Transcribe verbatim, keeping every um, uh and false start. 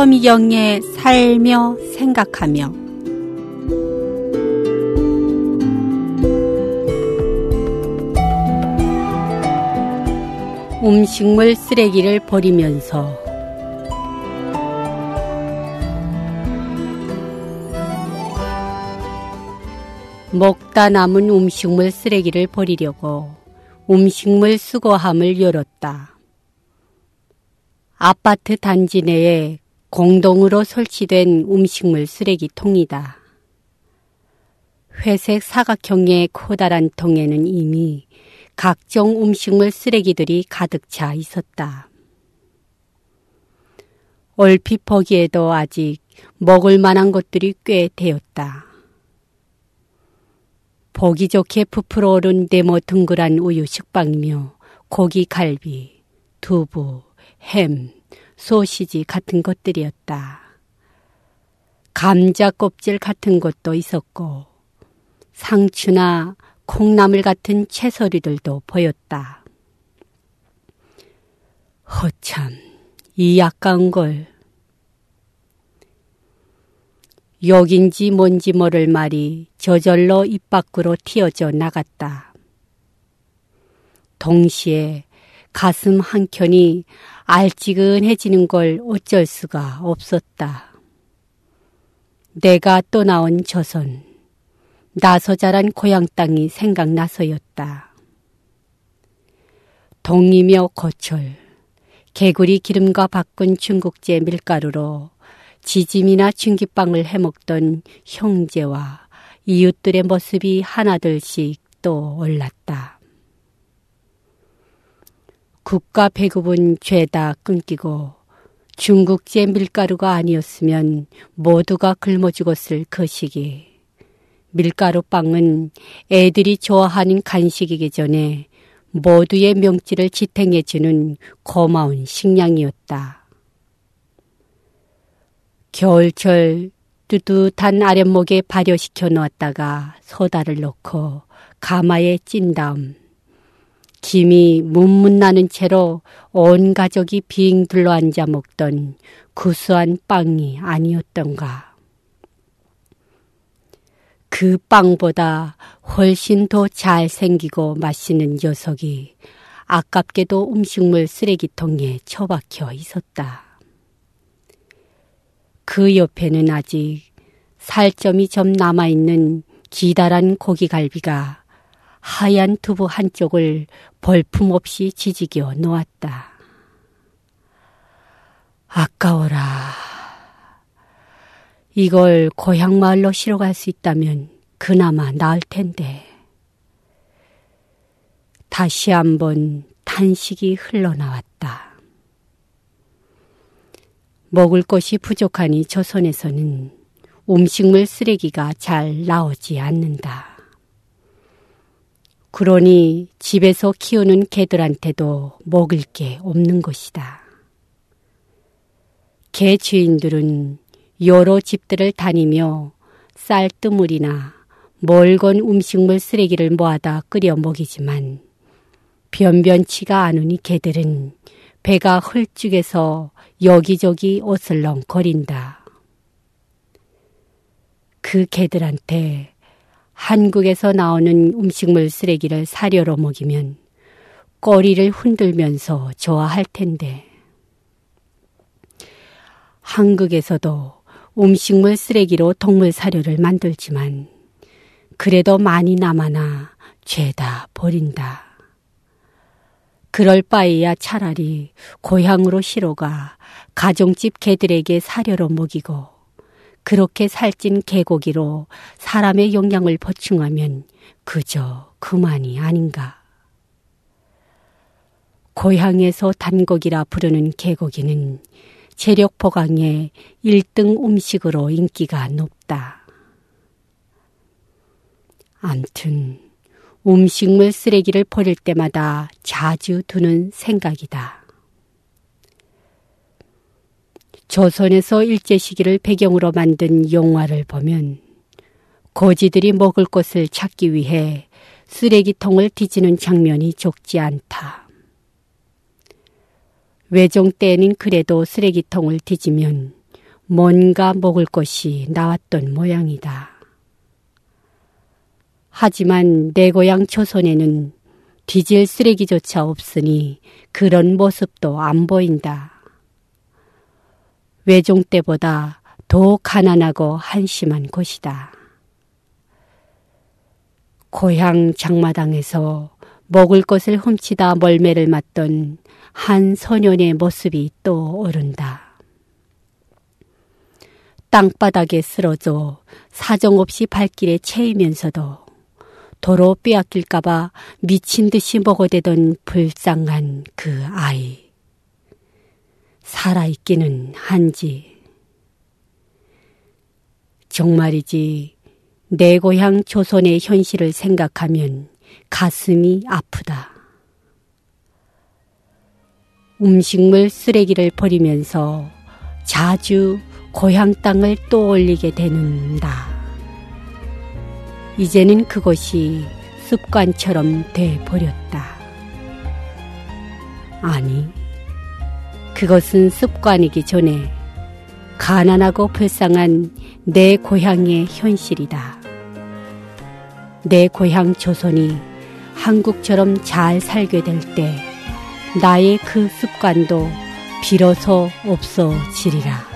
허미경에 살며 생각하며 음식물 쓰레기를 버리면서 먹다 남은 음식물 쓰레기를 버리려고 음식물 수거함을 열었다. 아파트 단지 내에 공동으로 설치된 음식물 쓰레기통이다. 회색 사각형의 커다란 통에는 이미 각종 음식물 쓰레기들이 가득 차 있었다. 얼핏 보기에도 아직 먹을 만한 것들이 꽤 되었다. 보기 좋게 부풀어 오른 네모 둥글한 우유 식빵이며 고기 갈비, 두부, 햄, 소시지 같은 것들이었다. 감자 껍질 같은 것도 있었고 상추나 콩나물 같은 채소류들도 보였다. 허참, 이 아까운 걸. 욕인지 뭔지 모를 말이 저절로 입 밖으로 튀어져 나갔다. 동시에 가슴 한켠이 알찌근해지는 걸 어쩔 수가 없었다. 내가 떠나온 조선, 나서 자란 고향 땅이 생각나서였다. 동이며 고철, 개구리 기름과 바꾼 중국제 밀가루로 지짐이나 중기빵을 해먹던 형제와 이웃들의 모습이 하나둘씩 또 올랐다. 국가 배급은 죄다 끊기고 중국제 밀가루가 아니었으면 모두가 굶어 죽었을 그 시기. 밀가루빵은 애들이 좋아하는 간식이기 전에 모두의 명치를 지탱해주는 고마운 식량이었다. 겨울철 뜨뜻한 아랫목에 발효시켜 놓았다가 소다를 넣고 가마에 찐 다음 김이 문문 나는 채로 온 가족이 빙 둘러앉아 먹던 구수한 빵이 아니었던가. 그 빵보다 훨씬 더 잘생기고 맛있는 녀석이 아깝게도 음식물 쓰레기통에 처박혀 있었다. 그 옆에는 아직 살점이 좀 남아있는 기다란 고기갈비가 하얀 두부 한쪽을 볼품없이 지지겨 놓았다. 아까워라. 이걸 고향 마을로 실어갈 수 있다면 그나마 나을 텐데. 다시 한번 탄식이 흘러나왔다. 먹을 것이 부족하니 조선에서는 음식물 쓰레기가 잘 나오지 않는다. 그러니 집에서 키우는 개들한테도 먹을 게 없는 것이다. 개 주인들은 여러 집들을 다니며 쌀뜨물이나 멀건 음식물 쓰레기를 모아다 끓여 먹이지만 변변치가 않으니 개들은 배가 헐쭉해서 여기저기 어슬렁거린다. 그 개들한테 한국에서 나오는 음식물 쓰레기를 사료로 먹이면 꼬리를 흔들면서 좋아할 텐데. 한국에서도 음식물 쓰레기로 동물 사료를 만들지만 그래도 많이 남아나 죄다 버린다. 그럴 바에야 차라리 고향으로 실어가 가정집 개들에게 사료로 먹이고 그렇게 살찐 개고기로 사람의 영양을 보충하면 그저 그만이 아닌가. 고향에서 단고기라 부르는 개고기는 체력 보강의 일 등 음식으로 인기가 높다. 암튼 음식물 쓰레기를 버릴 때마다 자주 드는 생각이다. 조선에서 일제시기를 배경으로 만든 영화를 보면 거지들이 먹을 것을 찾기 위해 쓰레기통을 뒤지는 장면이 적지 않다. 외종 때에는 그래도 쓰레기통을 뒤지면 뭔가 먹을 것이 나왔던 모양이다. 하지만 내 고향 조선에는 뒤질 쓰레기조차 없으니 그런 모습도 안 보인다. 외종 때보다 더 가난하고 한심한 곳이다. 고향 장마당에서 먹을 것을 훔치다 멀매를 맞던 한 소년의 모습이 떠오른다. 땅바닥에 쓰러져 사정없이 발길에 채이면서도 도로 빼앗길까봐 미친 듯이 먹어대던 불쌍한 그 아이. 살아있기는 한지. 정말이지 내 고향 조선의 현실을 생각하면 가슴이 아프다. 음식물 쓰레기를 버리면서 자주 고향 땅을 떠올리게 되는다. 이제는 그것이 습관처럼 돼버렸다. 아니, 그것은 습관이기 전에 가난하고 불쌍한 내 고향의 현실이다. 내 고향 조선이 한국처럼 잘 살게 될 때 나의 그 습관도 비로소 없어지리라.